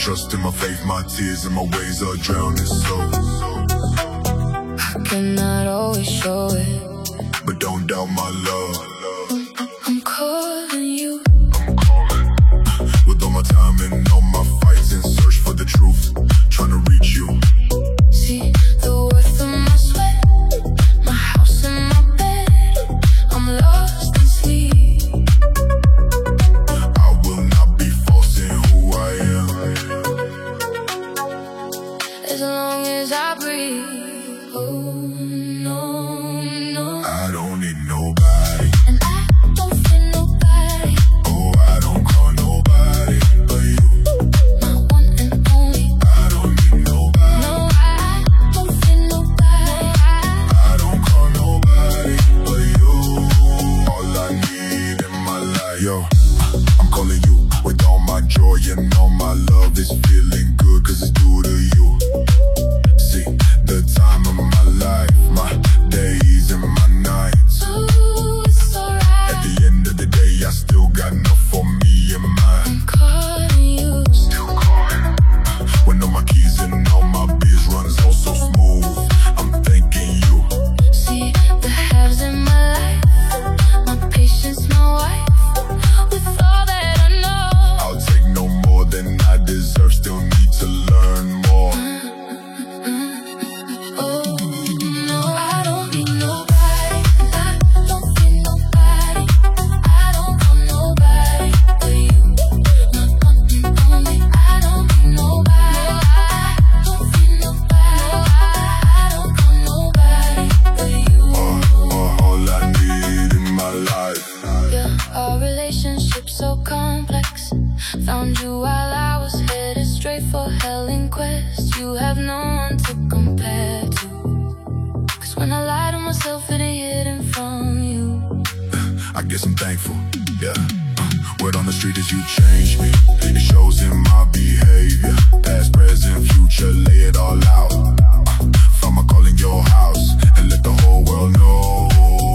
trust and my faith, my tears and my ways are drowning. So I cannot always show it, but don't doubt my love. I'm calling you. With all my time and all my fights in search for the truth, trying to reach you. See the worth of my sweat, my house and my bed. I'm lost in sleep. I will not be false in who I am, As long as I breathe. Oh no, no. I don't need nobody, And I don't feel nobody. oh I don't call nobody but you. My one and only. I don't need nobody, No, I don't feel nobody. I don't call nobody but you. All I need in my life, yo, I'm calling you with all my joy and all my love is feeling good, cause it's due to you. See, the time of my life, my days and my nights. Ooh, it's alright. At the end of the day, I still got enough for me and mine. I'm calling you. Still calling. When all my keys and all my biz runs all so smooth, I'm thanking you. See the halves in my life, my patience, my wife. With all that I know, I'll take no more than I deserve, still need to learn more. oh no, I don't need nobody. I don't feel nobody. I don't call nobody but you. My one and only. I don't need nobody. I don't feel nobody. I don't call nobody but you. All I need in my life. Yeah, our relationship's so complex. Found you while I was headed straight for hell in quest. You have no one to compare to. Cause when I lie to myself, it ain't hidden from you. I guess I'm thankful, yeah. Word on the street is you changed me. It shows in my behavior. Past, present, future, lay it all out. Found my call in your house and let the whole world know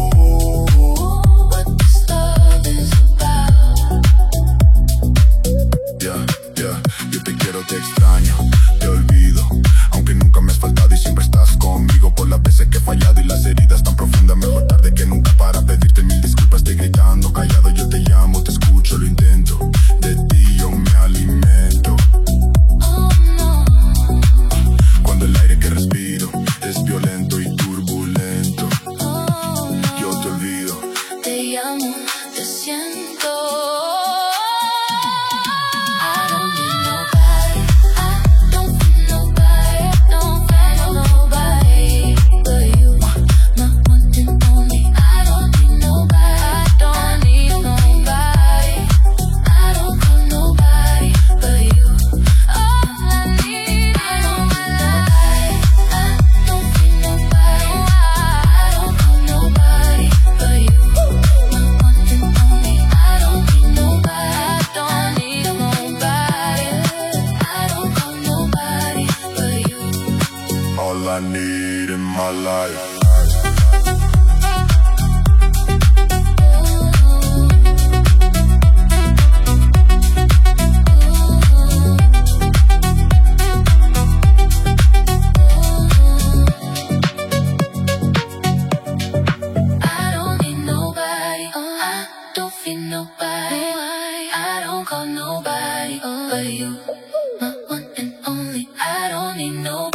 What this love is about. yeah, yeah. Yo te quiero, te extraño, te olvido. Aunque nunca me has faltado y siempre estás conmigo. Por las veces que he fallado y las heridas tan profundas, mejor tarde que nunca para pedirte mil disculpas. Estoy gritando, callado, yo te llamo, te escucho, lo intento. De ti yo me alimento. Oh no, Cuando el aire que respiro es violento y turbulento, oh no. yo te olvido. Te llamo, te siento. I don't need nobody. I don't feel nobody. Don't feel nobody but you. My one and only. I don't need nobody. I don't need nobody. I don't call nobody but you. All I need is nobody. I don't feel nobody. I don't call nobody but you. My one and only. I don't need nobody. I don't need nobody. I don't call nobody but you. All I need in my life. I don't need nobody. I don't feel nobody. I don't call nobody but you. My one and only. I don't need nobody.